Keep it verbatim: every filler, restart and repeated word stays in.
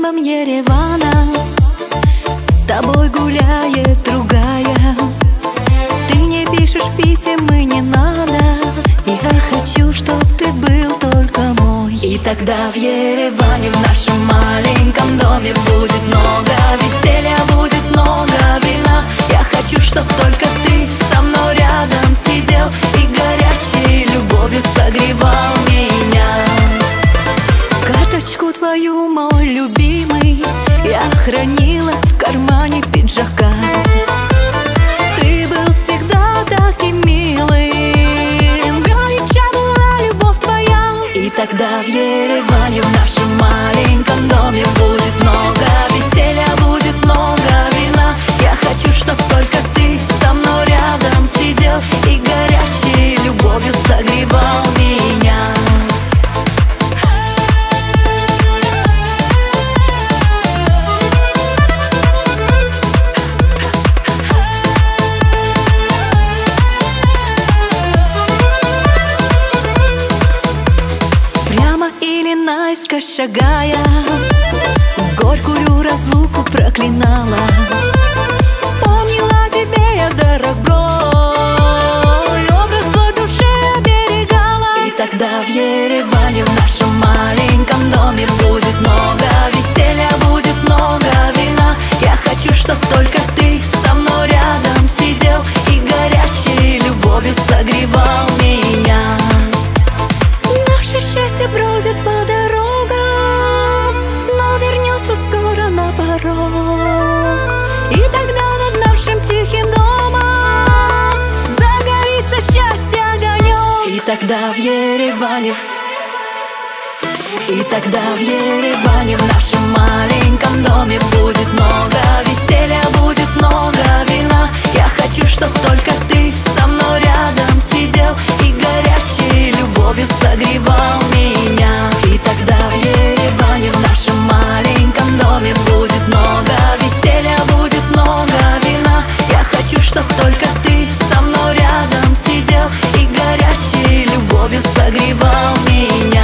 небом Еревана с тобой гуляет другая. Ты не пишешь писем и не надо. Я хочу, чтоб ты был только мой. И тогда в Ереване, в нашем маленьком доме будет много веселья, будет много вина. Я хочу, чтоб только ты со мной рядом сидел и горячей любовью согревал меня. Карточку твою, мой любимый, я хранила в кармане пиджака. Ты был всегда таким милым, горяча была любовь твоя. И тогда в Ереване, в нашем маленьком доме будет много веселья, будет много вина. Я хочу, чтоб только ты со мной рядом сидел и горячей любовью согревал меня. Или наискось шагая, горькую разлуку проклинала. Помнила тебе я, дорогой, образ твой душе оберегала. И тогда в Ереване, в нашем маленьком доме будет много веселья, будет много вина. Я хочу, чтоб только ты со мной рядом сидел и горячей любовью согревал меня. Наше счастье бродит по дорогам, но вернется скоро на порог. И тогда над нашим тихим домом загорится счастье огонек. И тогда в Ереване, и тогда в Ереване, в нашем маленьком доме будет много веселья, будет много вина. Я хочу, чтоб только ты со мной рядом сидел и горячей любовью согревал меня. И тогда в Ереване, в нашем маленьком доме будет много веселья, будет много вина. Я хочу, чтоб только ты со мной рядом сидел и горячей любовью согревал меня.